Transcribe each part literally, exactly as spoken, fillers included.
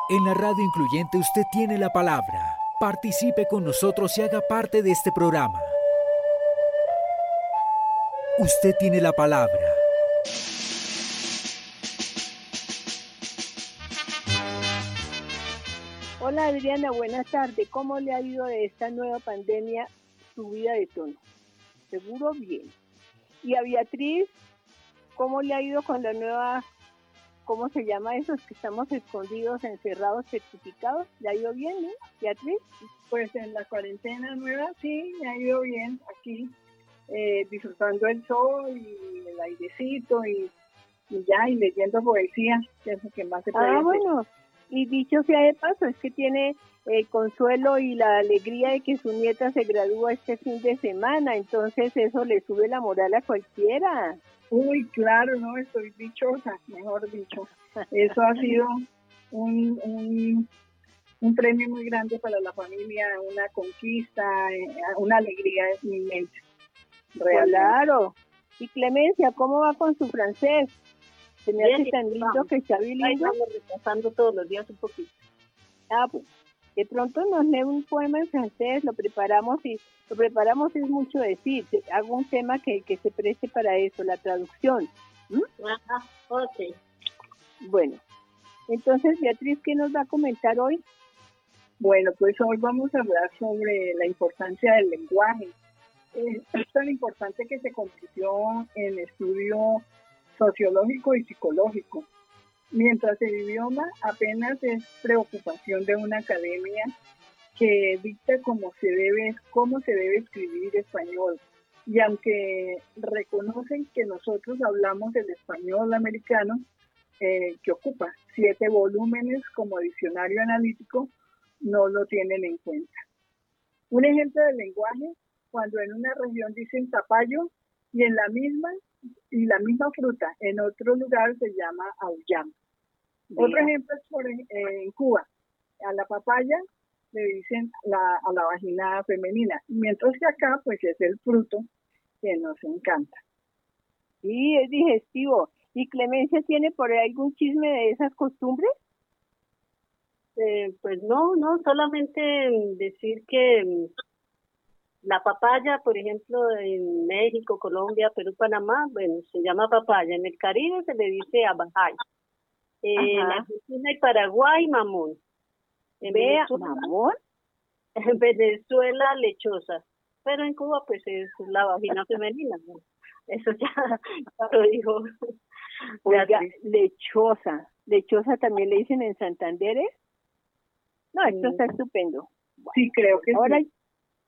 En la radio incluyente usted tiene la palabra. Participe con nosotros y haga parte de este programa. Usted tiene la palabra. Hola Adriana, buenas tardes. ¿Cómo le ha ido de esta nueva pandemia subida de tono? Seguro bien. Y a Beatriz, ¿cómo le ha ido con la nueva, cómo se llama esos que estamos escondidos, encerrados, certificados? ¿Le ha ido bien, ¿no, Beatriz? Pues en la cuarentena nueva sí, me ha ido bien aquí, eh, disfrutando el sol y el airecito y, y ya, y leyendo poesía, que es lo que más se puede Ah, hacer. bueno. Y dicho sea de paso, es que tiene el consuelo y la alegría de que su nieta se gradúa este fin de semana, entonces eso le sube la moral a cualquiera. Uy, claro, no, estoy dichosa, mejor dicho. Eso ha sido un, un, un premio muy grande para la familia, una conquista, eh, una alegría inmensa. Realmente. Claro. Y Clemencia, ¿cómo va con su francés? Se me hace tan lindo vamos. Que está bilingüe. Ahí estamos repasando todos los días un poquito. Ah, pues, de pronto nos lee un poema en francés, lo preparamos y lo preparamos es mucho decir. Hago un tema que, que se preste para eso, la traducción. ¿Mm? Ajá, ok. Bueno, entonces Beatriz, ¿qué nos va a comentar hoy? Bueno, pues hoy vamos a hablar sobre la importancia del lenguaje. Eh, es tan importante que se convirtió en estudio sociológico y psicológico, mientras el idioma apenas es preocupación de una academia que dicta cómo se debe, cómo se debe escribir español. Y aunque reconocen que nosotros hablamos el español americano, eh, que ocupa siete volúmenes como diccionario analítico, no lo tienen en cuenta. Un ejemplo del lenguaje, cuando en una región dicen zapallo y en la misma y la misma fruta en otro lugar se llama auyama. Otro ejemplo es por, eh, en Cuba, a la papaya le dicen la, a la vagina femenina, mientras que acá pues es el fruto que nos encanta. Sí, es digestivo. ¿Y Clemencia tiene por ahí algún chisme de esas costumbres? Eh, pues no, no, solamente decir que la papaya, por ejemplo, en México, Colombia, Perú, Panamá, bueno, se llama papaya. En el Caribe se le dice abajay. Eh, en Argentina y Paraguay, mamón. En Vea, Venezuela, mamón. En Venezuela, lechosa. Pero en Cuba, pues, es la vagina femenina, ¿no? Eso ya, ya lo dijo. Oiga, lechosa. Lechosa también le dicen en Santander, ¿eh? No, esto está estupendo. Bueno, sí, creo que ahora, sí.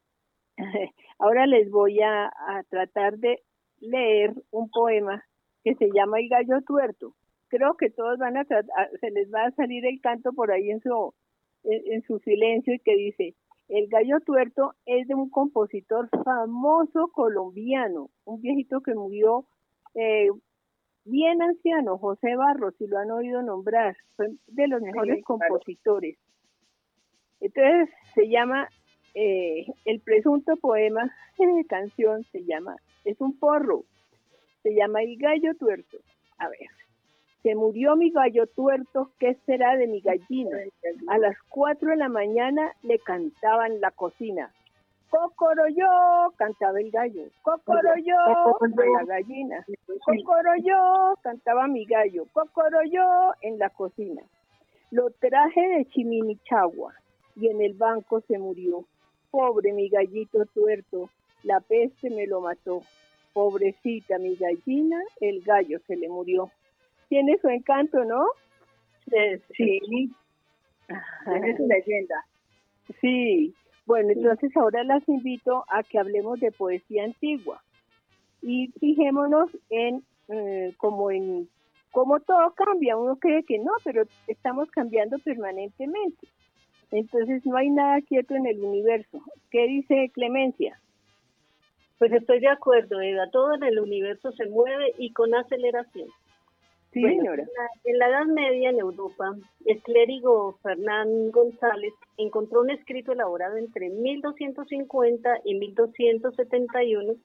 Ahora les voy a, a tratar de leer un poema que se llama El gallo tuerto. Creo que todos van a tratar, se les va a salir el canto por ahí en su, en, en su silencio y que dice: El gallo tuerto es de un compositor famoso colombiano, un viejito que murió eh, bien anciano, José Barros, si lo han oído nombrar, fue de los mejores sí, compositores. Claro. Entonces se llama eh, el presunto poema de canción, se llama, es un porro, se llama El gallo tuerto. A ver, se murió mi gallo tuerto, ¿qué será de mi gallina? A las cuatro de la mañana le cantaba en la cocina. Cocoroyo, cantaba el gallo. Cocoroyo, a la gallina. Cocoroyo, cantaba mi gallo. Cocoroyo, en la cocina. Lo traje de Chiminichagua y en el banco se murió. Pobre mi gallito tuerto, la peste me lo mató. Pobrecita mi gallina, el gallo se le murió. Tiene su encanto, ¿no? Eh, sí, tiene su leyenda. Sí, bueno, entonces ahora las invito a que hablemos de poesía antigua y fijémonos en eh, como en cómo todo cambia. Uno cree que no, pero estamos cambiando permanentemente. Entonces no hay nada quieto en el universo. ¿Qué dice Clemencia? Pues estoy de acuerdo, Eda. Todo en el universo se mueve y con aceleración. Sí, bueno, señora. En la, en la Edad Media en Europa, el clérigo Fernán González encontró un escrito elaborado entre mil doscientos cincuenta y mil doscientos setenta y uno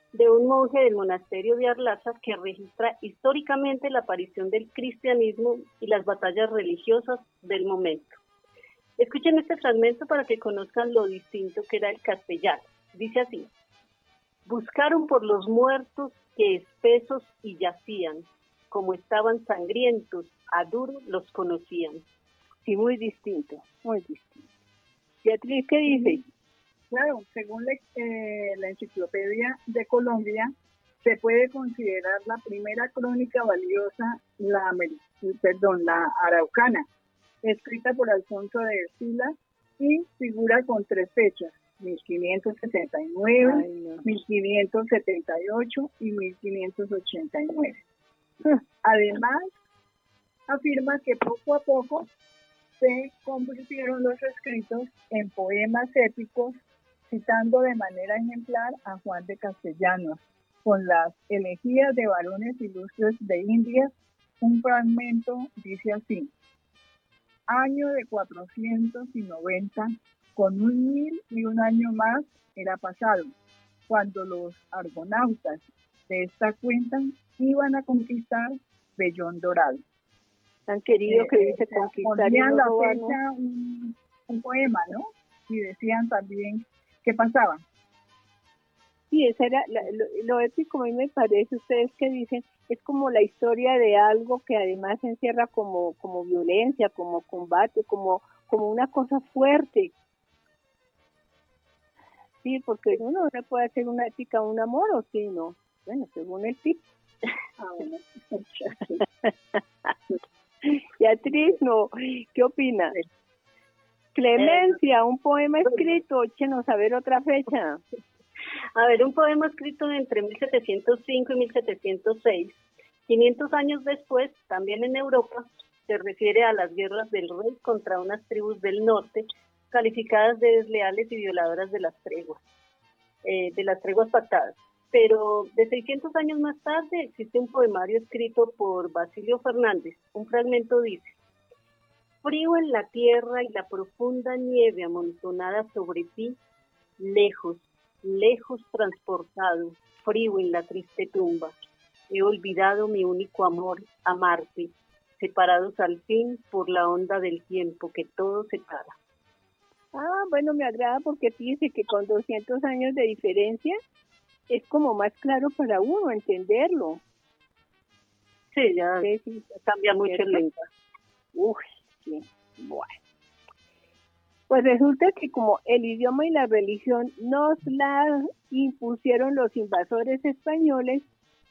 de un monje del monasterio de Arlaza que registra históricamente la aparición del cristianismo y las batallas religiosas del momento. Escuchen este fragmento para que conozcan lo distinto que era el castellano. Dice así: buscaron por los muertos que espesos y yacían, como estaban sangrientos, a duro los conocían. Sí, muy distinto, muy distinto. Beatriz, ¿qué dice? Claro, según la, eh, la Enciclopedia de Colombia, se puede considerar la primera crónica valiosa, la, perdón, la araucana, escrita por Alfonso de Ercilla y figura con tres fechas: mil quinientos sesenta y nueve, Ay, no. mil quinientos setenta y ocho y mil quinientos ochenta y nueve. Además, afirma que poco a poco se convirtieron los escritos en poemas épicos, citando de manera ejemplar a Juan de Castellanos, con las elegías de varones ilustres de Indias. Un fragmento dice así: año de cuatrocientos noventa, con un mil y un año más era pasado, cuando los argonautas de esta cuenta iban a conquistar Vellón Dorado. Tan querido que dice eh, conquistar. Ponían la fecha, un, un poema, ¿no? Y decían también qué pasaba. Sí, esa era la, lo, lo épico. A mí me parece, ustedes que dicen, es como la historia de algo que además encierra como como violencia, como combate, como como una cosa fuerte. Sí, porque uno no puede hacer una épica un amor, o sí, no. Bueno, según el tipo. Ah, bueno. Beatriz, no. ¿Qué opinas? Clemencia, un poema escrito, échenos a ver otra fecha. A ver, un poema escrito entre mil setecientos cinco y mil setecientos seis, quinientos años después, también en Europa, se refiere a las guerras del rey contra unas tribus del norte, calificadas de desleales y violadoras de las treguas, eh, de las treguas pactadas. Pero de seiscientos años más tarde existe un poemario escrito por Basilio Fernández. Un fragmento dice: frío en la tierra y la profunda nieve amontonada sobre ti, lejos, lejos transportado, frío en la triste tumba. He olvidado mi único amor, amarte, separados al fin por la onda del tiempo que todo separa. Ah, bueno, me agrada porque fíjese que con doscientos años de diferencia es como más claro para uno entenderlo. Sí, ya sí, sí, cambia mucho el lenguaje. Uy, sí, bueno. Pues resulta que como el idioma y la religión nos la impusieron los invasores españoles,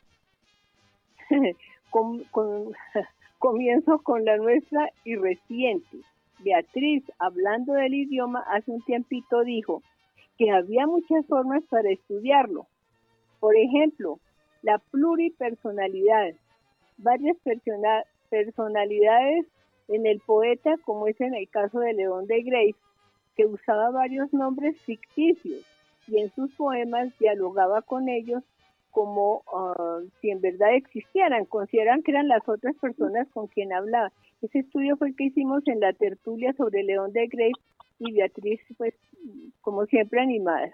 con, con, comienzo con la nuestra y reciente. Beatriz, hablando del idioma, hace un tiempito dijo que había muchas formas para estudiarlo. Por ejemplo, la pluripersonalidad, varias persona, personalidades en el poeta, como es en el caso de León de Greiff, que usaba varios nombres ficticios y en sus poemas dialogaba con ellos como uh, si en verdad existieran, consideran que eran las otras personas con quien hablaba. Ese estudio fue el que hicimos en la tertulia sobre León de Greiff y Beatriz, pues, como siempre, animada.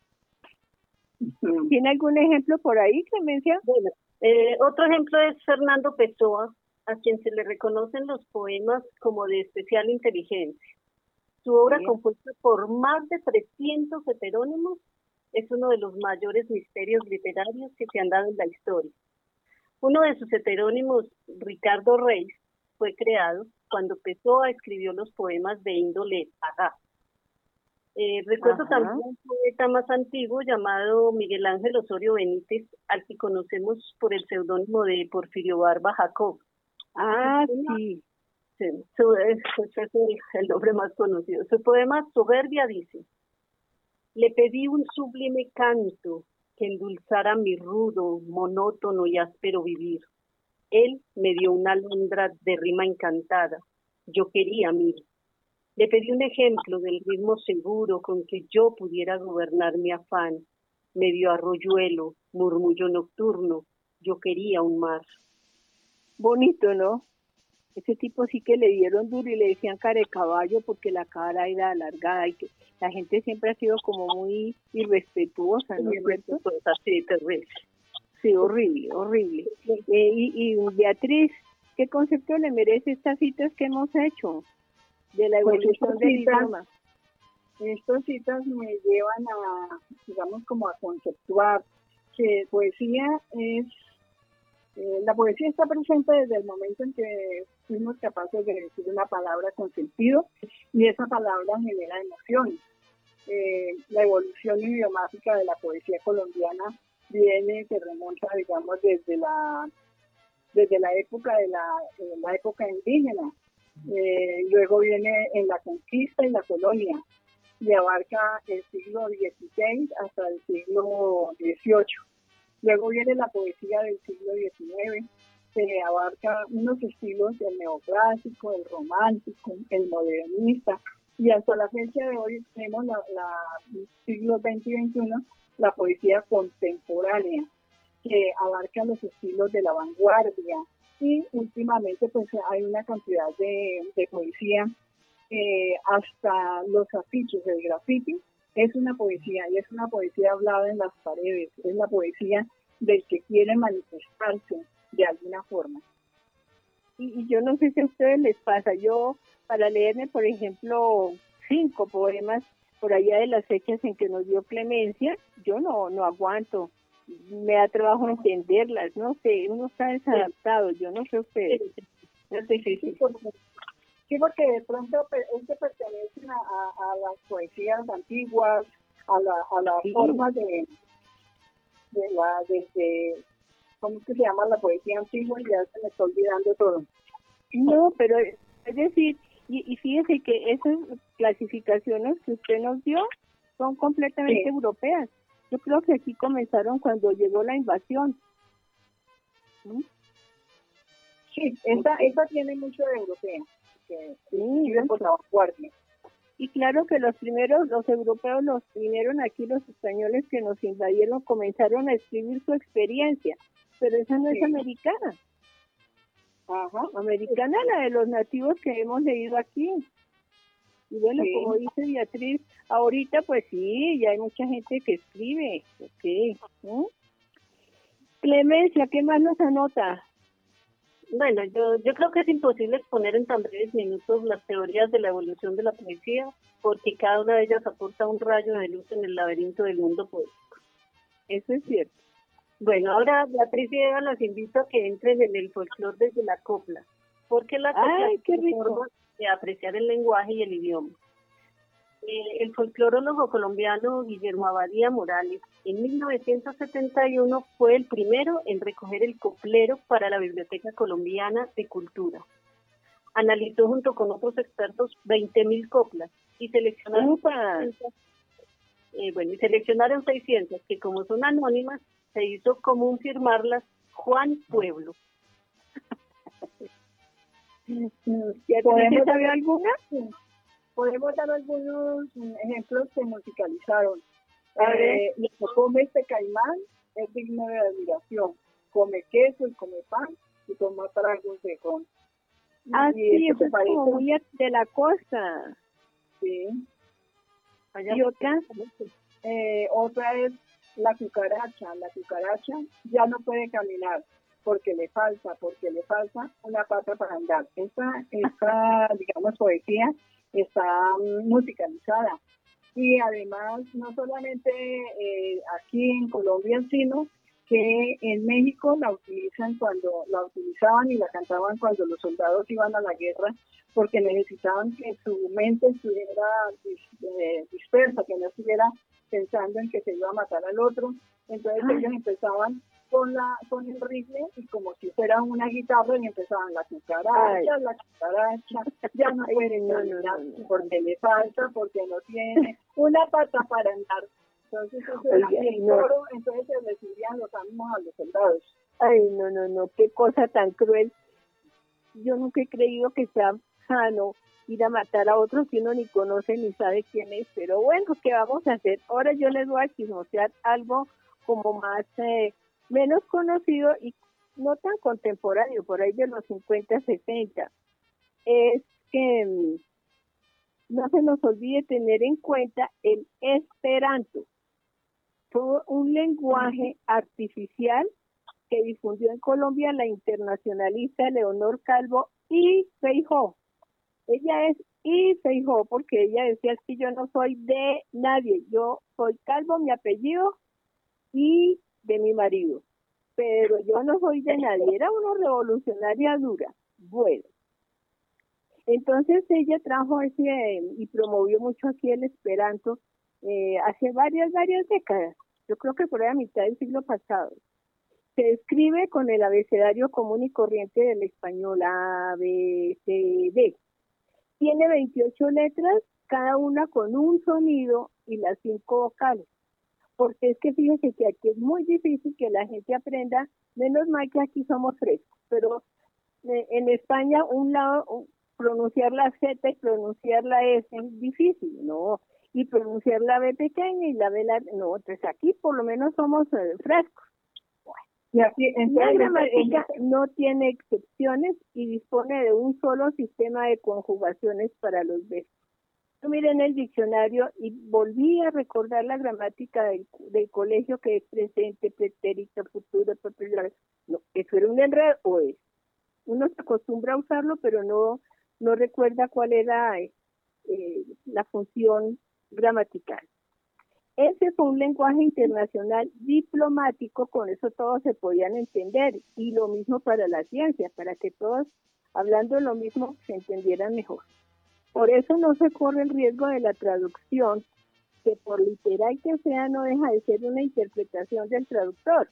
¿Tiene algún ejemplo por ahí, Clemencia? Bueno, eh, otro ejemplo es Fernando Pessoa, a quien se le reconocen los poemas como de especial inteligencia. Su obra, sí, compuesta por más de trescientos heterónimos, es uno de los mayores misterios literarios que se han dado en la historia. Uno de sus heterónimos, Ricardo Reis, fue creado cuando Pessoa escribió los poemas de índole sagaz. Eh, recuerdo Ajá. también un poeta más antiguo llamado Miguel Ángel Osorio Benítez, al que conocemos por el seudónimo de Porfirio Barba Jacob. Ah, sí. sí su, ese es el, el nombre más conocido. Su poema Soberbia dice: le pedí un sublime canto que endulzara mi rudo, monótono y áspero vivir. Él me dio una alondra de rima encantada. Yo quería mil. Le pedí un ejemplo del ritmo seguro con que yo pudiera gobernar mi afán. Me dio arroyuelo, murmullo nocturno. Yo quería un mar. Bonito, ¿no? Ese tipo sí que le dieron duro y le decían cara de caballo porque la cara era alargada y que la gente siempre ha sido como muy irrespetuosa, ¿no es cierto? Pues así, terrible. Sí, horrible, horrible. Eh, y, y Beatriz, ¿qué concepto le merece estas citas que hemos hecho de la Pues evolución estas del citas, idioma? estas citas me llevan a, digamos, como a conceptuar que poesía es, eh, la poesía está presente desde el momento en que fuimos capaces de decir una palabra con sentido y esa palabra genera emociones. Eh, la evolución idiomática de la poesía colombiana viene, se remonta, digamos, desde la desde la época de la, eh, la época indígena. Eh, luego viene en la conquista y la colonia y abarca el siglo dieciséis hasta el siglo dieciocho. Luego viene la poesía del siglo diecinueve, que abarca unos estilos del neoclásico, el romántico, el modernista, y hasta la fecha de hoy tenemos la, la siglo veinte y veintiuno, la poesía contemporánea, que abarca los estilos de la vanguardia, y últimamente pues hay una cantidad de, de poesía, eh, hasta los afiches, el graffiti, es una poesía, y es una poesía hablada en las paredes, es la poesía del que quiere manifestarse de alguna forma. Y, y yo no sé si a ustedes les pasa, yo para leerme, por ejemplo, cinco poemas por allá de las fechas en que nos dio Clemencia, yo no, no aguanto, me da trabajo entenderlas, no sé, uno está desadaptado, yo no sé ustedes. Es difícil. Sí, porque, sí, porque de pronto este pertenecen a, a, a las poesías antiguas, a, la, a las sí. formas de, de la, de, de, ¿cómo es que se llama la poesía antigua? Y ya se me está olvidando todo. No, pero es decir, y, y fíjese que esas clasificaciones que usted nos dio son completamente sí. europeas. Yo creo que aquí comenzaron cuando llegó la invasión. ¿Mm? Sí, esta, esta tiene mucho de europea, que sí, por la vanguardia. Y claro que los primeros, los europeos los vinieron aquí, los españoles que nos invadieron, comenzaron a escribir su experiencia, pero esa no sí. es americana. Ajá. Americana sí. la de los nativos que hemos leído aquí. Y bueno, sí. como dice Beatriz, ahorita pues sí, ya hay mucha gente que escribe. Okay. ¿Mm? Clemencia, ¿qué más nos anota? Bueno, yo, yo creo que es imposible exponer en tan breves minutos las teorías de la evolución de la poesía, porque cada una de ellas aporta un rayo de luz en el laberinto del mundo poético. Eso es cierto. Bueno, ahora Beatriz y Eva los invito a que entren en el folclore desde la copla, porque la copla Ay, qué rico. es una forma de apreciar el lenguaje y el idioma. Eh, el folclorólogo colombiano Guillermo Abadía Morales en mil novecientos setenta y uno fue el primero en recoger el coplero para la Biblioteca Colombiana de Cultura. Analizó junto con otros expertos veinte mil coplas y seleccionaron, eh, bueno, y seleccionaron seiscientas que, como son anónimas, se hizo común firmarlas Juan Pueblo. ¿Podemos saber alguna? Podemos dar algunos ejemplos que musicalizaron. Eh, le come este caimán, es digno de admiración. Come queso y come pan y toma tragos de ron. Ah, y sí, eso es como muy de la costa. Sí. Allá ¿Y otra? Eh, otra es la cucaracha. La cucaracha ya no puede caminar porque le falta, porque le falta una pata para andar. Esta, esta digamos, poesía está musicalizada. Y además, no solamente eh, aquí en Colombia, sino que en México la utilizan cuando la utilizaban y la cantaban cuando los soldados iban a la guerra, porque necesitaban que su mente estuviera eh, dispersa, que no estuviera pensando en que se iba a matar al otro. Entonces Ay. ellos empezaban con la con el rifle y como si fuera una guitarra y empezaban la cucaracha, Ay. la cucaracha, ya no pueden no, no, no, no, porque le falta, porque no tiene una pata para andar. Entonces eso era el coro, entonces se les subían los ánimos a los soldados. Ay, no, no, no, qué cosa tan cruel. Yo nunca he creído que sea sano ir a matar a otros que uno ni conoce ni sabe quién es, pero bueno, ¿qué vamos a hacer? Ahora yo les voy a chismosear algo como más, eh, menos conocido y no tan contemporáneo, por ahí de los cincuenta, sesenta. es que mm, no se nos olvide tener en cuenta el esperanto. Fue un lenguaje artificial que difundió en Colombia la internacionalista Leonor Calvo y Feijó. Ella es y Feijó porque ella decía que yo no soy de nadie, yo soy Calvo, mi apellido, y de mi marido, pero yo no soy de nadie. Era una revolucionaria dura. Bueno, entonces ella trajo ese eh, y promovió mucho aquí el esperanto eh, hace varias, varias décadas. Yo creo que por ahí a mitad del siglo pasado. Se escribe con el abecedario común y corriente del español, A, B, C, D. Tiene veintiocho letras, cada una con un sonido y las cinco vocales. Porque es que fíjense que aquí es muy difícil que la gente aprenda, menos mal que aquí somos frescos, pero eh, en España un lado, un, pronunciar la Z y pronunciar la S es difícil, ¿no? Y pronunciar la B pequeña y la B larga, no, entonces aquí por lo menos somos eh, frescos. Y así, La gramática no tiene excepciones y dispone de un solo sistema de conjugaciones para los verbos. Yo miré en el diccionario y volví a recordar la gramática del, del colegio, que es presente, pretérito, futuro, pretérito. No, eso era un enredo, o es. Uno se acostumbra a usarlo, pero no, no recuerda cuál era eh, la función gramatical. Ese fue un lenguaje internacional diplomático, con eso todos se podían entender, y lo mismo para la ciencia, para que todos, hablando lo mismo, se entendieran mejor. Por eso no se corre el riesgo de la traducción, que por literal que sea no deja de ser una interpretación del traductor.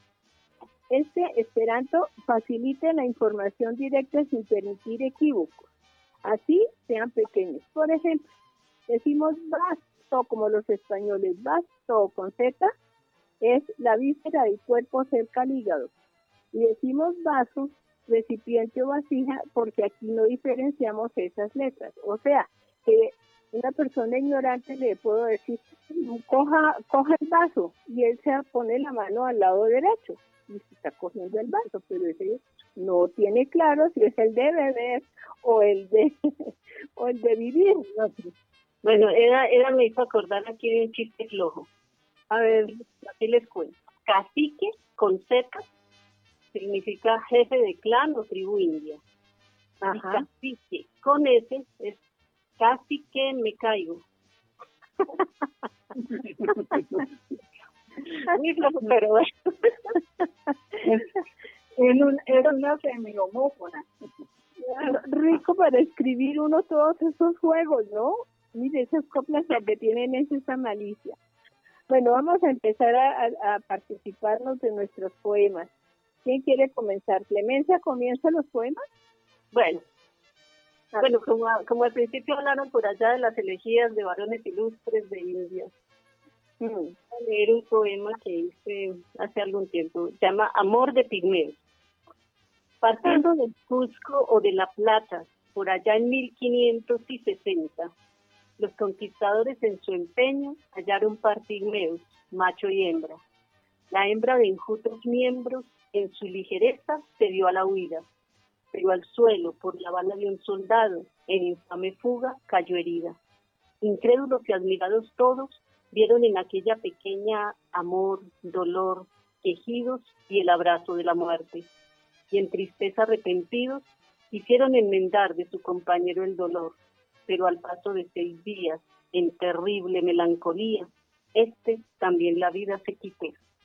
Este esperanto facilita la información directa sin permitir equívocos, así sean pequeños. Por ejemplo, decimos basto como los españoles, basto con Z es la víscera del cuerpo cerca al hígado. Y decimos vaso, recipiente o vasija, porque aquí no diferenciamos esas letras. O sea, que una persona ignorante le puedo decir, coja, coja el vaso, y él se pone la mano al lado derecho y se está cogiendo el vaso, pero ese no tiene claro si es el de beber o el de o el de vivir. Bueno, Eda, Eda me hizo acordar aquí de un chiste flojo. A ver, aquí les cuento. Cacique con Z significa jefe de clan o tribu india. Ajá. Y cacique con S es casi que me caigo. Muy flojo, pero bueno. es, es, un, es una semi-homófona. Rico para escribir uno todos esos juegos, ¿no? Mire, esas coplas lo que tienen es esa malicia. Bueno, vamos a empezar a, a, a participarnos de nuestros poemas. ¿Quién quiere comenzar? ¿Clemencia comienza los poemas? Bueno, bueno como, como al principio hablaron por allá de las elegías de varones ilustres de India, mm. voy a leer un poema que hice hace algún tiempo. Se llama Amor de Pigmeos. Partiendo del Cusco o de La Plata, por allá en mil quinientos sesenta, los conquistadores en su empeño hallaron par pigmeos, macho y hembra. La hembra de enjutos miembros, en su ligereza, se dio a la huida, pero al suelo, por la bala de un soldado, en infame fuga, cayó herida. Incrédulos y admirados todos, vieron en aquella pequeña amor, dolor, quejidos y el abrazo de la muerte. Y en tristeza arrepentidos, quisieron enmendar de su compañero el dolor, pero al paso de seis días, en terrible melancolía, este también la vida se quitó.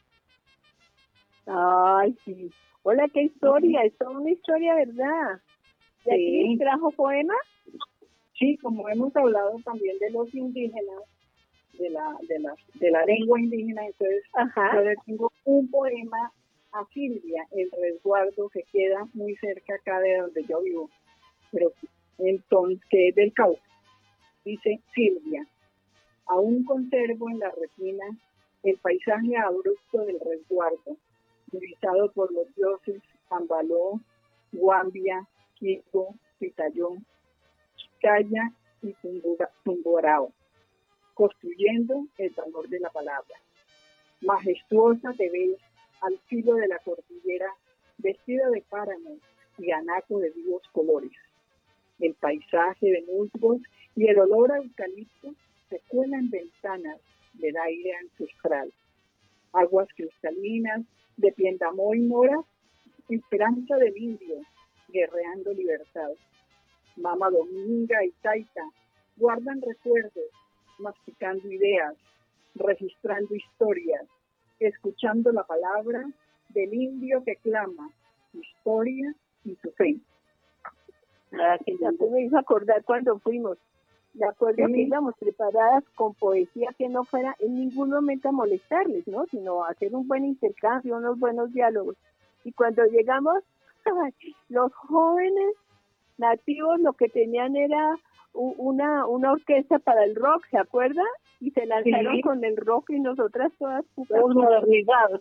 Ay, sí. Hola, qué historia. Es toda una historia, ¿verdad? ¿Y aquí Sí. trajo poema? Sí, como hemos hablado también de los indígenas, de la de la, de la lengua indígena, entonces Ajá. yo le tengo un poema a Silvia, el resguardo que queda muy cerca acá de donde yo vivo, pero entonces, que es del Cauca. Dice Silvia: aún conservo en la retina el paisaje abrupto del resguardo, divisado por los dioses Ambaló, Guambia, Quito, Pitayón, Chicaya y Tumbura, Tumborao, construyendo el valor de la palabra. Majestuosa te ves al filo de la cordillera, vestida de páramo y anaco de vivos colores. El paisaje de musgos y el olor a eucalipto se cuelan ventanas del aire ancestral. Aguas cristalinas de Piendamó y Mora, esperanza del indio, guerreando libertad. Mama Dominga y Taita guardan recuerdos, masticando ideas, registrando historias, escuchando la palabra del indio que clama historia y su fe. Ah, que ya me hizo acordar cuando fuimos. De acuerdo, sí, que íbamos preparadas con poesía que no fuera en ningún momento a molestarles, ¿no? Sino a hacer un buen intercambio, unos buenos diálogos. Y cuando llegamos, los jóvenes nativos lo que tenían era una, una orquesta para el rock, ¿se acuerda? Y se lanzaron sí. con el rock y nosotras todas todos modernizados.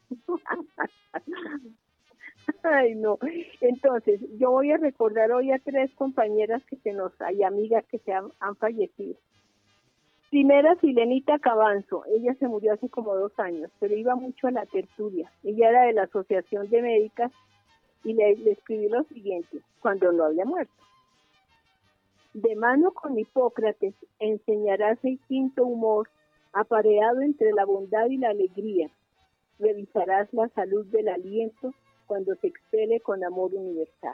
Ay, no. Entonces, yo voy a recordar hoy a tres compañeras que se nos hay, amigas que se han, han fallecido. Primera, Silenita Cabanzo. Ella se murió hace como dos años, pero iba mucho a la tertulia. Ella era de la Asociación de Médicas y le, le escribí lo siguiente, cuando no había muerto. De mano con Hipócrates enseñarás el quinto humor, apareado entre la bondad y la alegría. Revisarás la salud del aliento cuando se expele con amor universal.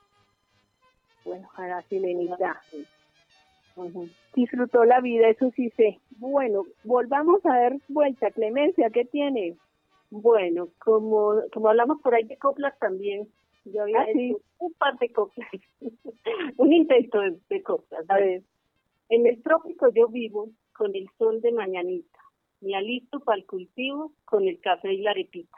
Bueno, ahora Silenita uh-huh. disfrutó la vida, eso sí sé. Bueno, volvamos a dar vuelta. Clemencia, ¿qué tiene? Bueno, como, como hablamos por ahí de coplas también, yo había ¿Ah, hecho sí? un par de coplas, un intento de, de coplas. A ver, en el trópico yo vivo con el sol de mañanita, me alisto para el cultivo con el café y la arepita.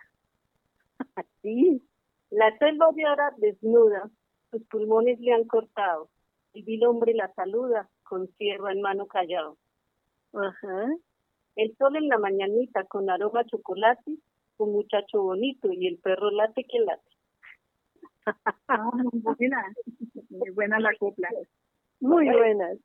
Así, la selva de ahora desnuda, sus pulmones le han cortado, el vil hombre la saluda con sierra en mano callado. Ajá. El sol en la mañanita con aroma a chocolate, un muchacho bonito y el perro late que late. Ah, muy buena, muy buena la copla. Muy buenas.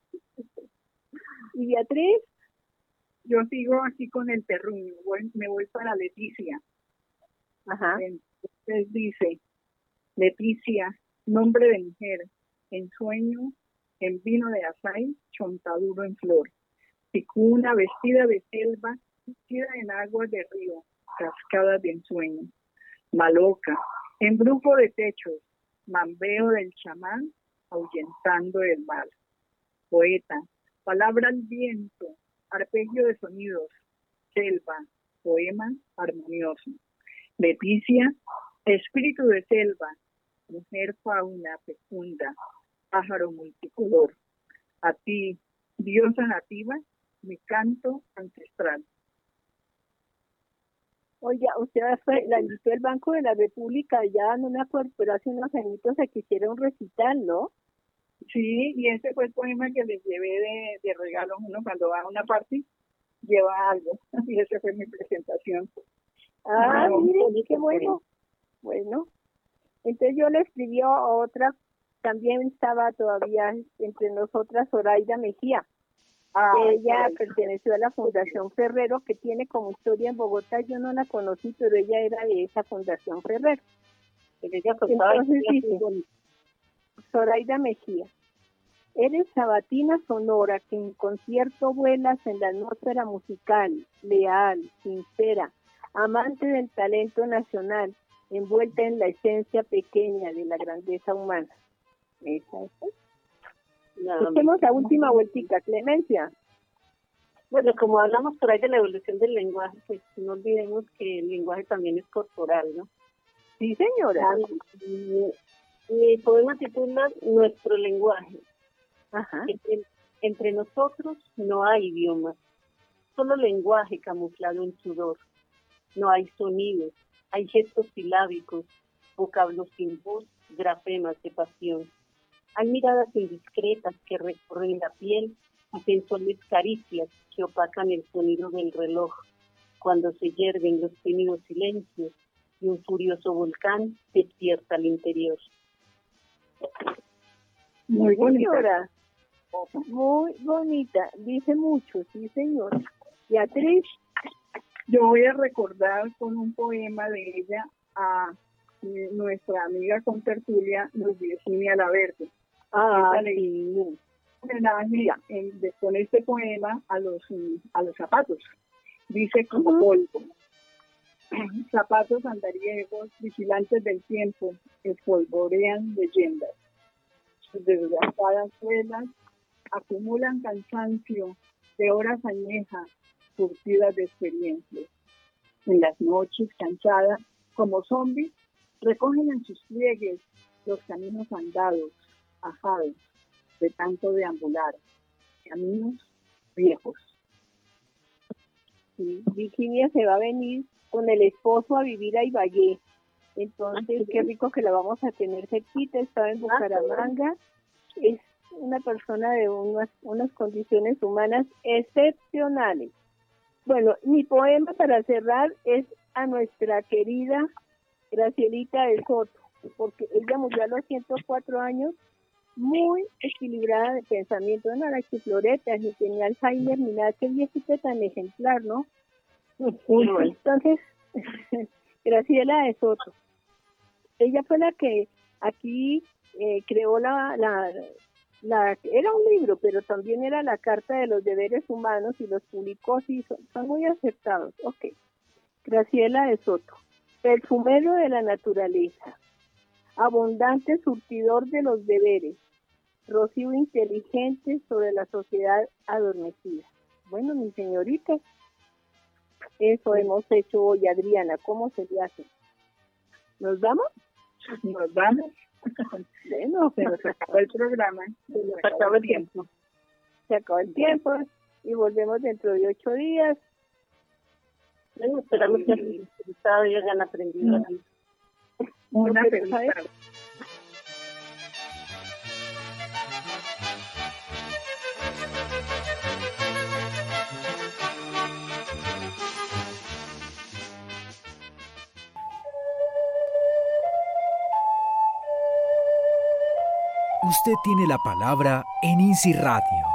¿Y Beatriz? Yo sigo aquí con el terruño, voy, me voy para Leticia. Ajá. Entonces dice, Leticia, nombre de mujer, en sueño, en vino de azay, chontaduro en flor. Picuna vestida de selva, vestida en aguas de río, cascadas de ensueño. Maloca, embrujo de techos, mambeo del chamán, ahuyentando el mal. Poeta, palabra al viento, arpegio de sonidos, selva, poema armonioso. Leticia, espíritu de selva, mujer fauna fecunda, pájaro multicolor. A ti, diosa nativa, mi canto ancestral. Oiga, usted fue, la invitó el Banco de la República, ya no me acuerdo, pero hace unos añitos se quisiera un recital, ¿no? Sí, y ese fue el poema que les llevé de, de regalo. Uno cuando va a una party lleva algo, y esa fue mi presentación. Ah, no, mire, qué bueno. Bueno, entonces yo le escribí a otra, también estaba todavía entre nosotras Zoraida Mejía. Ah, ella sí, perteneció a la Fundación Ferrero, que tiene como historia en Bogotá. Yo no la conocí, pero ella era de esa Fundación Ferrero. Pero ella contaba. Entonces dice, Zoraida Mejía, eres sabatina sonora que en concierto vuelas en la atmósfera musical, leal, sincera, amante del talento nacional, envuelta en la esencia pequeña de la grandeza humana. ¿Esa es? Hacemos la última vueltica, Clemencia. Bueno, como hablamos por ahí de la evolución del lenguaje, pues no olvidemos que el lenguaje también es corporal, ¿no? Sí, señora. Mi, mi poema titula Nuestro lenguaje. Ajá. Entre, entre nosotros no hay idiomas, solo lenguaje camuflado en sudor. No hay sonidos, hay gestos silábicos, vocablos sin voz, grafemas de pasión. Hay miradas indiscretas que recorren la piel y sensuales caricias que opacan el sonido del reloj, cuando se yerguen los tímidos silencios y un furioso volcán despierta al interior. Muy bonita. Muy bonita, dice mucho, sí señora. Beatriz, yo voy a recordar con un poema de ella a nuestra amiga contertulia Luz Virginia Laverde. Ah, Esa le- sí. homenaje en- de- con este poema a los, mm, a los zapatos. Dice como Ujú. polvo. Zapatos andariegos, vigilantes del tiempo, espolvorean leyendas. Sus desgastadas suelas acumulan cansancio de horas añejas, surtidas de experiencias. En las noches, cansadas, como zombies, recogen en sus pliegues los caminos andados, ajados, de tanto deambular, caminos viejos. Sí, Virginia se va a venir con el esposo a vivir a Ibagué. Entonces, qué rico que la vamos a tener cerquita. Estaba en Bucaramanga. Es una persona de unas, unas condiciones humanas excepcionales. Bueno, mi poema para cerrar es a nuestra querida Gracielita de Soto, porque ella murió a los ciento cuatro años, muy equilibrada de pensamiento, no era chifloreta, ni tenía Alzheimer, ni nada, que viejita tan ejemplar, ¿no? Entonces, Graciela de Soto, ella fue la que aquí eh, creó la, la, la, era un libro, pero también era la Carta de los Deberes Humanos y los publicó, sí, son, son muy aceptados. Ok, Graciela de Soto, perfumero de la naturaleza, abundante surtidor de los deberes, rocío inteligente sobre la sociedad adormecida. Bueno, mi señorita, eso hemos hecho hoy, Adriana. ¿Cómo se le hace? ¿Nos vamos? Nos vamos. Bueno, Se nos acabó el programa. Se nos acabó el tiempo. se acabó el tiempo y volvemos dentro de ocho días. Bueno, esperamos que hayan disfrutado y hayan aprendido. Una Pero, feliz ¿sabes? tarde. Usted tiene la palabra en INSI Radio.